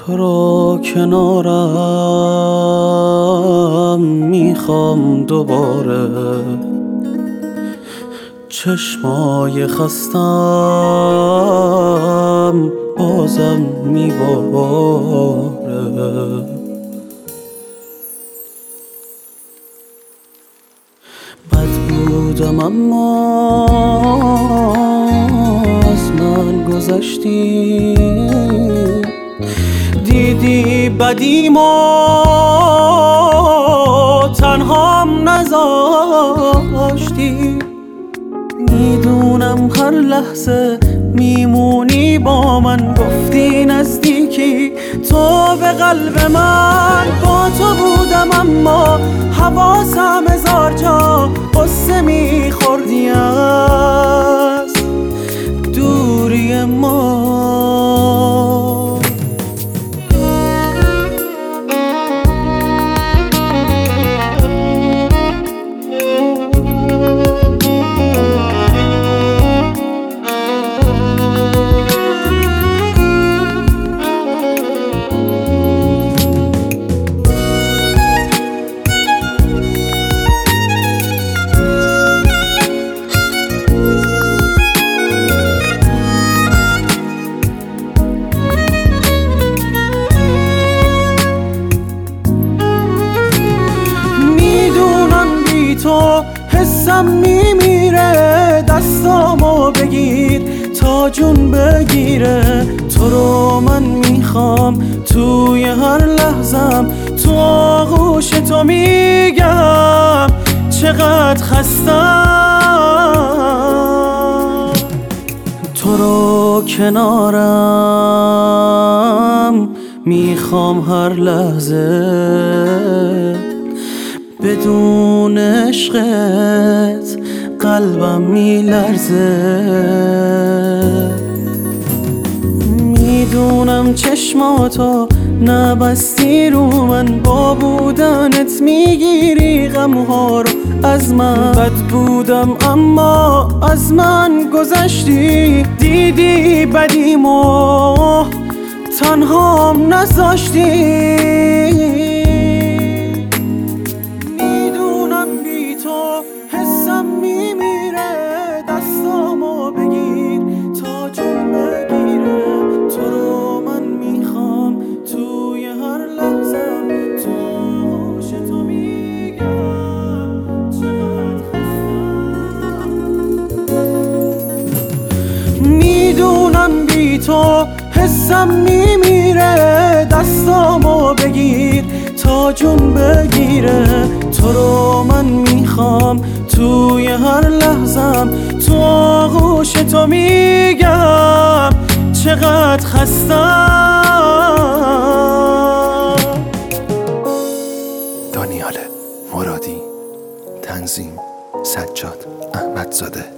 تو رو کنارم میخوام دوباره، چشمای خستم بازم میباره. بد بودم اما از من گذشتی، دیدی بدیمو تنهام نذاشتی. میدونم هر لحظه میمونی با من، گفتی نزدیکی تو به قلب من. با تو بودم اما حواسم هزار جا، قصه میخوردی از دوری ما. تو حسم میمیره، دستامو بگیر تا جون بگیره. تو رو من میخوام توی هر لحظم، تو آغوش تو میگم چقدر خستم. تو رو کنارم میخوام هر لحظه، بدون عشقت قلبم میلرزه. میدونم چشماتو نبستی رو من، با بودنت میگیری غمها رو از من. بد بودم اما از من گذشتی، دیدی بدیمو تنهام نذاشتی. حسم میمیره، دستامو بگیر تا جون بگیره. تو رو من میخوام توی هر لحظم، تو آغوش تو میگم چقدر خستم. میدونم بی تو حسم میمیره، دستامو بگیر تا جون بگیره. تو رو من میخوام توی هر لحظم، تو آغوش تو میگم چقدر خستم. دانیال مرادی، تنظیم سجاد احمدزاده.